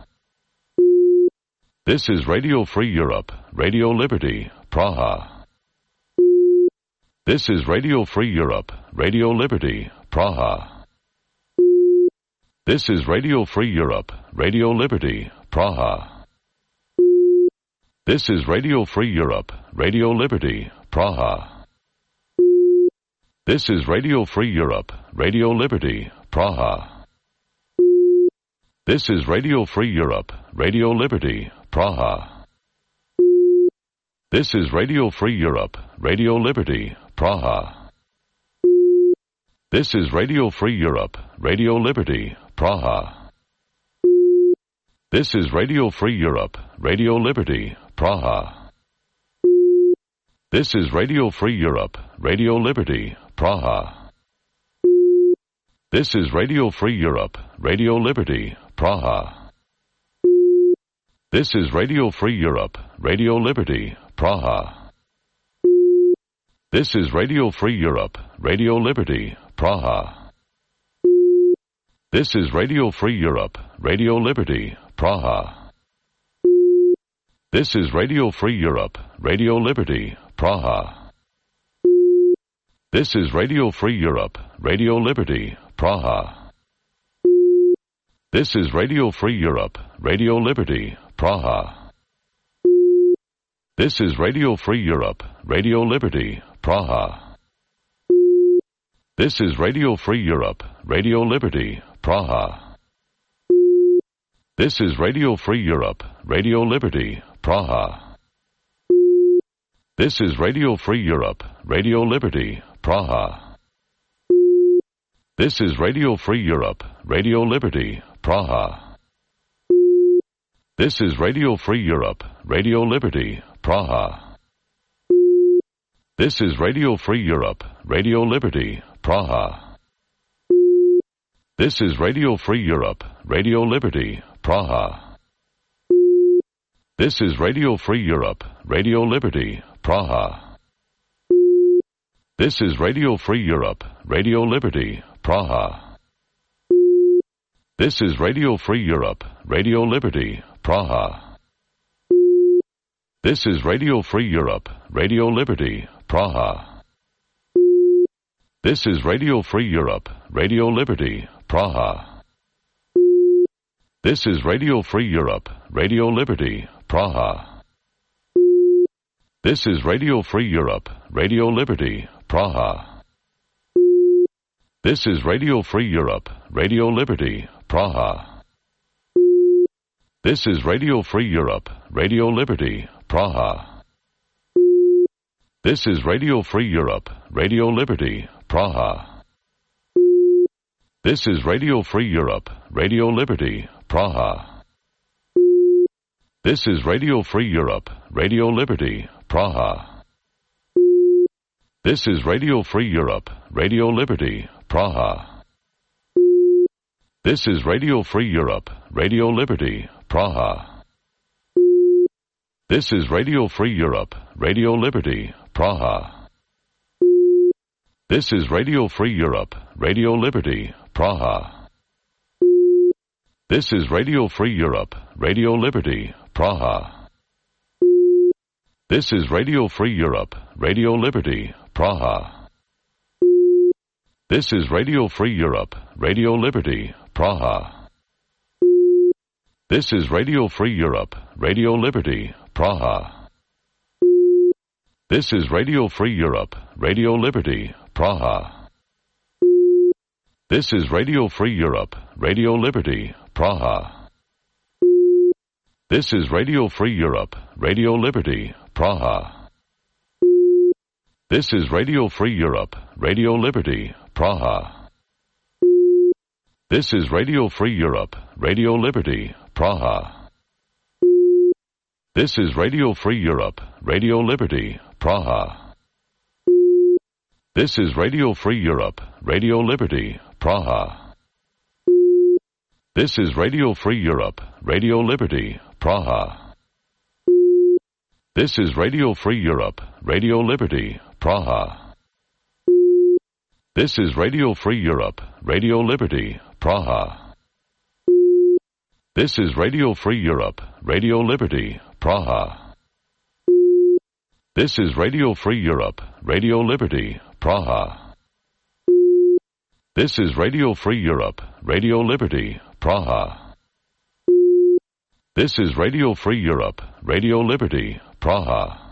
This is Radio Free Europe, Radio Liberty, Praha. This is Radio Free Europe, Radio Liberty, Praha. This is Radio Free Europe, Radio Liberty, Praha. This is Radio Free Europe, Radio Liberty, Praha. This is Radio Free Europe, Radio Liberty, Praha. This is Radio Free Europe, Radio Liberty, Praha. This is Radio Free Europe, Radio Liberty, Praha. This is Radio Free Europe, Radio Liberty, Praha. This is Radio Free Europe, Radio Liberty, Praha. This is Radio Free Europe, Radio Liberty, Praha. This is Radio Free Europe, Radio Liberty, Praha. This is Radio Free Europe, Radio Liberty, Praha. This is Radio Free Europe, Radio Liberty, Praha. This is Radio Free Europe, Radio Liberty, Praha. This is Radio Free Europe, Radio Liberty, Praha. This is Radio Free Europe, Radio Liberty, Praha. This is Radio Free Europe, Radio Liberty, Praha. This is Radio Free Europe, Radio Liberty, Praha. This is Radio Free Europe, Radio Liberty, Praha. This is Radio Free Europe, Radio Liberty, Praha. This is Radio Free Europe, Radio Liberty, Praha. This is Radio Free Europe, Radio Liberty, Praha. This is Radio Free Europe, Radio Liberty, Praha. This is Radio Free Europe, Radio Liberty, Praha. This is Radio Free Europe, Radio Liberty, Praha. This is Radio Free Europe, Radio Liberty, Praha. This is Radio Free Europe, Radio Liberty, Praha. This is Radio Free Europe, Radio Liberty, Praha. This is Radio Free Europe, Radio Liberty, Praha. This is Radio Free Europe, Radio Liberty, Praha. This is Radio Free Europe, Radio Liberty, Praha. This is Radio Free Europe, Radio Liberty, Praha. This is Radio Free Europe, Radio Liberty, Praha. This is Radio Free Europe, Radio Liberty, Praha. This is Radio Free Europe, Radio Liberty, Praha. This is Radio Free Europe, Radio Liberty, Praha. This is Radio Free Europe, Radio Liberty, Praha. This is Radio Free Europe, Radio Liberty, Praha. This is Radio Free Europe, Radio Liberty, Praha. This is Radio Free Europe, Radio Liberty, Praha. This is Radio Free Europe, Radio Liberty, Praha. This is Radio Free Europe, Radio Liberty, Praha. This is Radio Free Europe, Radio Liberty, Praha. This is Radio Free Europe, Radio Liberty, Praha. This is Radio Free Europe, Radio Liberty, Praha. This is Radio Free Europe, Radio Liberty, Praha. This is Radio Free Europe, Radio Liberty, Praha. This is Radio Free Europe, Radio Liberty, Praha. This is Radio Free Europe, Radio Liberty, Praha. This is Radio Free Europe, Radio Liberty, Praha. This is Radio Free Europe, Radio Liberty, Praha. This is Radio Free Europe, Radio Liberty, Praha. This is Radio Free Europe, Radio Liberty, Praha. This is Radio Free Europe, Radio Liberty, Praha. This is Radio Free Europe, Radio Liberty, Praha. This is Radio Free Europe, Radio Liberty, Praha. This is Radio Free Europe, Radio Liberty, Praha. This is Radio Free Europe, Radio Liberty, Praha. This is Radio Free Europe, Radio Liberty, Praha.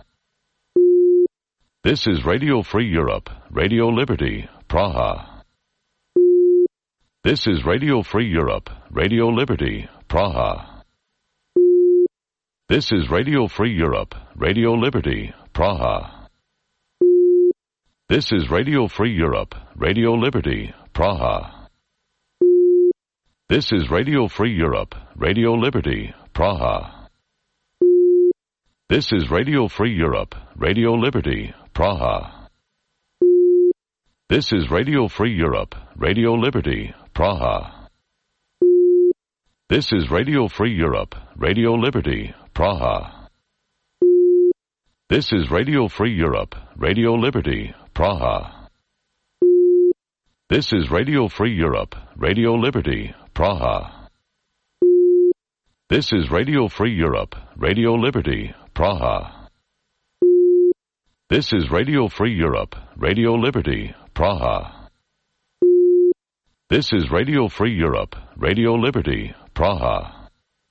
This is Radio Free Europe, Radio Liberty, Praha. This is Radio Free Europe, Radio Liberty, Praha. This is Radio Free Europe, Radio Liberty, Praha. This is Radio Free Europe, Radio Liberty, Praha. This is Radio Free Europe, Radio Liberty, Praha. This is Radio Free Europe, Radio Liberty, Praha. This is Radio Free Europe, Radio Liberty, Praha. This is Radio Free Europe, Radio Liberty, Praha. This is Radio Free Europe, Radio Liberty, Praha. This is Radio Free Europe, Radio Liberty, Praha. This is Radio Free Europe, Radio Liberty, Praha. This is Radio Free Europe, Radio Liberty, Praha. This is Radio Free Europe, Radio Liberty, Praha.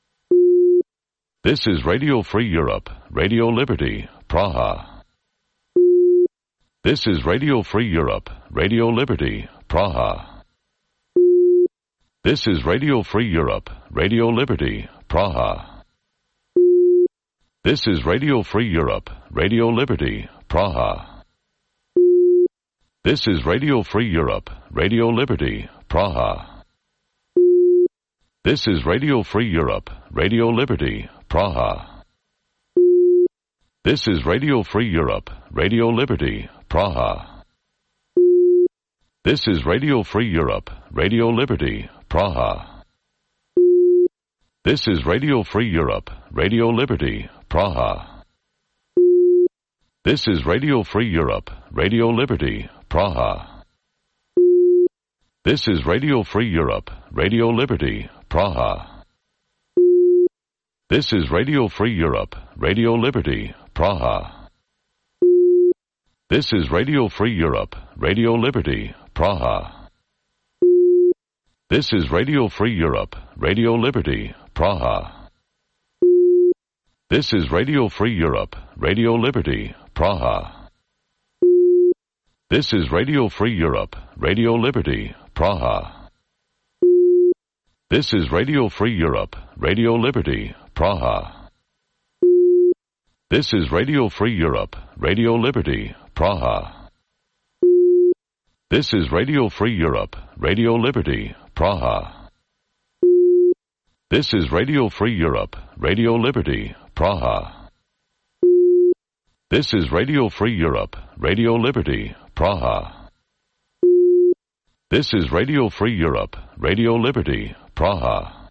This is Radio Free Europe, Radio Liberty, Praha. This is Radio Free Europe, Radio Liberty, Praha. This is Radio Free Europe, Radio Liberty, Praha. This is Radio Free Europe, Radio Liberty, Praha. This is Radio Free Europe, Radio Liberty, Praha. This is Radio Free Europe, Radio Liberty, Praha. This is Radio Free Europe, Radio Liberty, Praha. This is Radio Free Europe, Radio Liberty, Praha. This is Radio Free Europe, Radio Liberty, Praha. This is Radio Free Europe, Radio Liberty, Praha. This is Radio Free Europe, Radio Liberty, Praha. This is Radio Free Europe, Radio Liberty, Praha. This is Radio Free Europe, Radio Liberty, Praha. This is Radio Free Europe, Radio Liberty, Praha. This is Radio Free Europe, Radio Liberty, Praha. This is Radio Free Europe, Radio Liberty, Praha. This is Radio Free Europe, Radio Liberty, Praha. This is Radio Free Europe, Radio Liberty, Praha. This is Radio Free Europe, Radio Liberty, Praha. This is Radio Free Europe, Radio Liberty, Praha. This is Radio Free Europe, Radio Liberty, Praha. This is Radio Free Europe, Radio Liberty, Praha.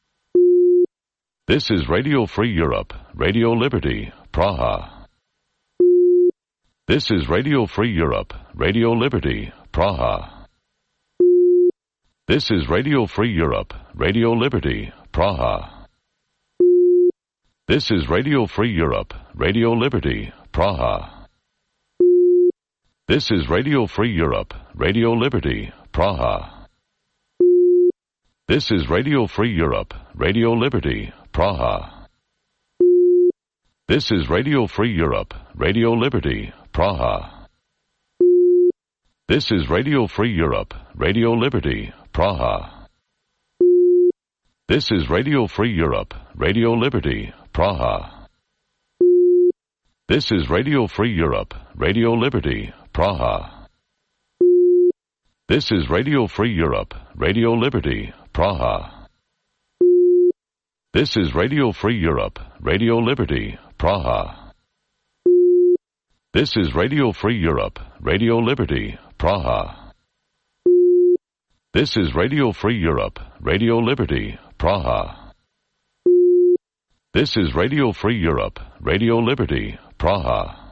This is Radio Free Europe, Radio Liberty, Praha. This is Radio Free Europe, Radio Liberty, Praha. This is Radio Free Europe, Radio Liberty, Praha. This is Radio Free Europe, Radio Liberty, Praha. This is Radio Free Europe, Radio Liberty, Praha. This is Radio Free Europe, Radio Liberty, Praha. This is Radio Free Europe, Radio Liberty, Praha. This is Radio Free Europe, Radio Liberty, Praha. This is Radio Free Europe, Radio Liberty, Praha. This is Radio Free Europe, Radio Liberty, Praha. This is Radio Free Europe, Radio Liberty, Praha. This is Radio Free Europe, Radio Liberty, Praha. This is Radio Free Europe, Radio Liberty, Praha. This is Radio Free Europe, Radio Liberty, Praha. This is Radio Free Europe, Radio Liberty, Praha.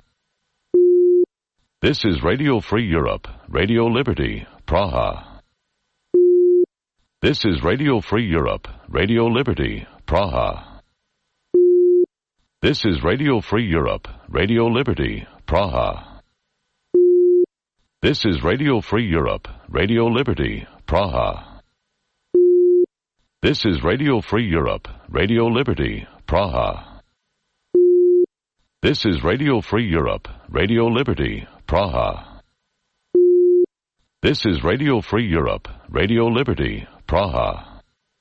This is Radio Free Europe, Radio Liberty, Praha. This is Radio Free Europe, Radio Liberty, Praha. This is Radio Free Europe, Radio Liberty, Praha. This is Radio Free Europe, Radio Liberty, Praha. This is Radio Free Europe, Radio Liberty, Praha. This is Radio Free Europe, Radio Liberty, Praha. This is Radio Free Europe, Radio Liberty, Praha.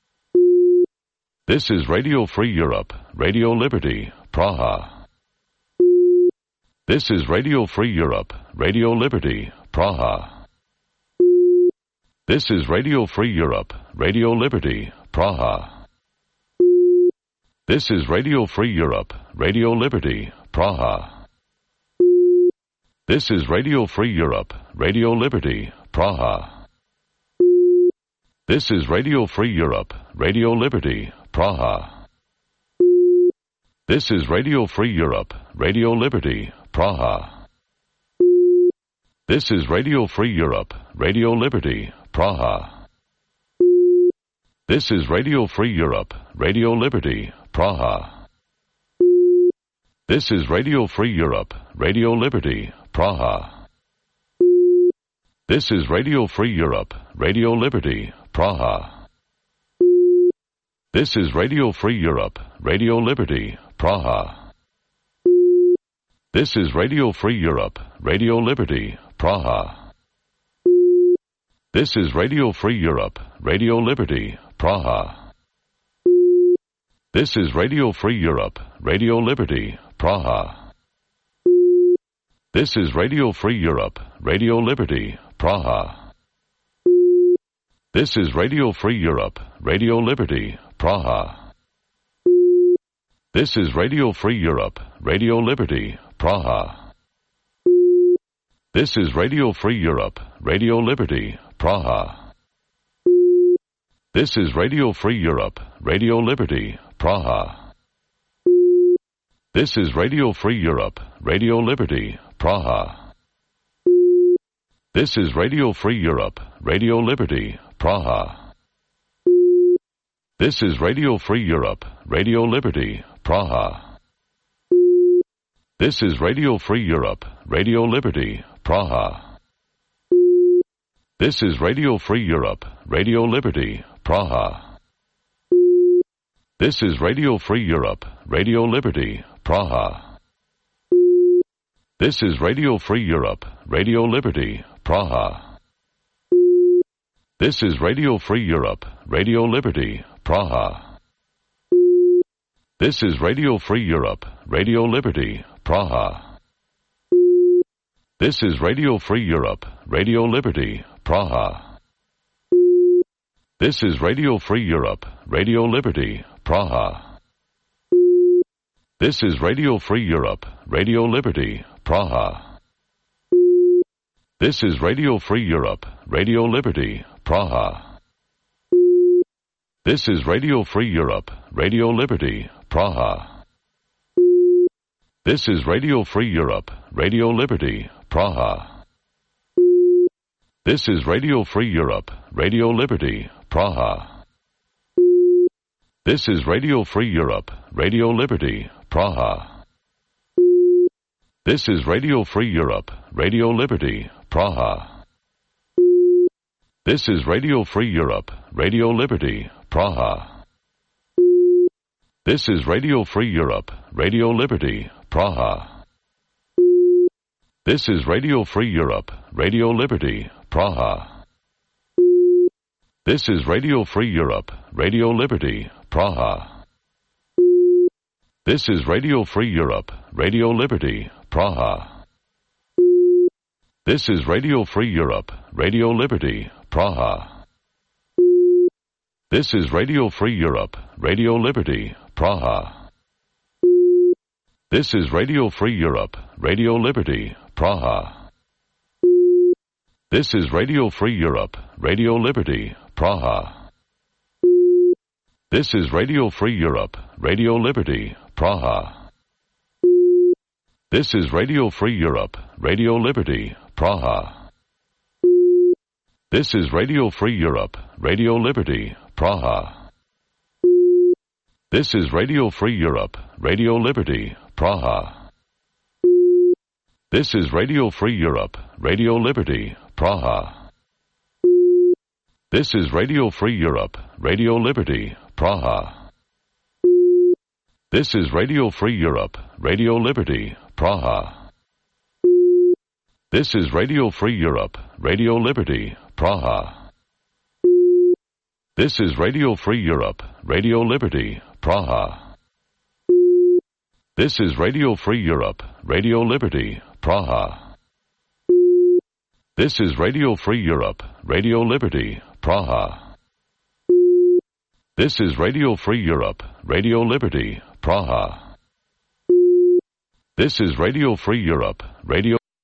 This is Radio Free Europe, Radio Liberty, Praha. This is Radio Free Europe, Radio Liberty, Praha. This is Radio Free Europe, Radio Liberty, Praha. This is Radio Free Europe, Radio Liberty, Praha. This is Radio Free Europe, Radio Liberty, Praha. This is Radio Free Europe, Radio Liberty, Praha. This is Radio Free Europe, Radio Liberty, Praha. This is Radio Free Europe, Radio Liberty, Praha. This is Radio Free Europe, Radio Liberty, Praha. This is Radio Free Europe, Radio Liberty, Praha. This is Radio Free Europe, Radio Liberty, Praha. This is Radio Free Europe, Radio Liberty, Praha. This is Radio Free Europe, Radio Liberty, Praha. This is Radio Free Europe, Radio Liberty, Praha. This is Radio Free Europe, Radio Liberty, Praha. This is Radio Free Europe, Radio Liberty, Praha. This is Radio Free Europe, Radio Liberty, Praha. This is Radio Free Europe, Radio Liberty, Praha. This is Radio Free Europe, Radio Liberty, Praha. This is Radio Free Europe, Radio Liberty, Praha. This is Radio Free Europe, Radio Liberty, Praha. This is Radio Free Europe, Radio Liberty, Praha. This is Radio Free Europe, Radio Liberty, Praha. This is Radio Free Europe, Radio Liberty, Praha. This is Radio Free Europe, Radio Liberty, Praha. This is Radio Free Europe, Radio Liberty, Praha. This is Radio Free Europe, Radio Liberty, Praha. This is Radio Free Europe, Radio Liberty, Praha. This is Radio Free Europe, Radio Liberty, Praha. This is Radio Free Europe, Radio Liberty, Praha. This is Radio Free Europe, Radio Liberty, Praha. This is Radio Free Europe, Radio Liberty, Praha. This is Radio Free Europe, Radio Liberty, Praha. This is Radio Free Europe, Radio Liberty, Praha. This is Radio Free Europe, Radio Liberty, Praha. This is Radio Free Europe, Radio Liberty, Praha. This is Radio Free Europe, Radio Liberty, Praha. This is Radio Free Europe, Radio Liberty, Praha. This is Radio Free Europe, Radio Liberty, Praha. This is Radio Free Europe, Radio Liberty, Praha. This is Radio Free Europe, Radio Liberty, Praha. This is Radio Free Europe, Radio Liberty, Praha. This is Radio Free Europe, Radio Liberty, Praha. This is Radio Free Europe, Radio Liberty, Praha. This is Radio Free Europe, Radio Liberty, Praha. This is Radio Free Europe, Radio Liberty, Praha. This is Radio Free Europe, Radio Liberty, Praha. This is Radio Free Europe, Radio Liberty, Praha. This is Radio Free Europe, Radio Liberty, Praha. This is Radio Free Europe, Radio Liberty, Praha. This is Radio Free Europe, Radio Liberty, Praha. This is Radio Free Europe, Radio Liberty, Praha. This is Radio Free Europe, Radio Liberty, Praha. This is Radio Free Europe, Radio Liberty, Praha. This is Radio Free Europe, Radio Liberty, Praha. This is Radio Free Europe, Radio Liberty, Praha. This is Radio Free Europe, Radio Liberty, Praha. This is Radio Free Europe, Radio Liberty, Praha. This is Radio Free Europe, Radio Liberty, Praha. This is Radio Free Europe, Radio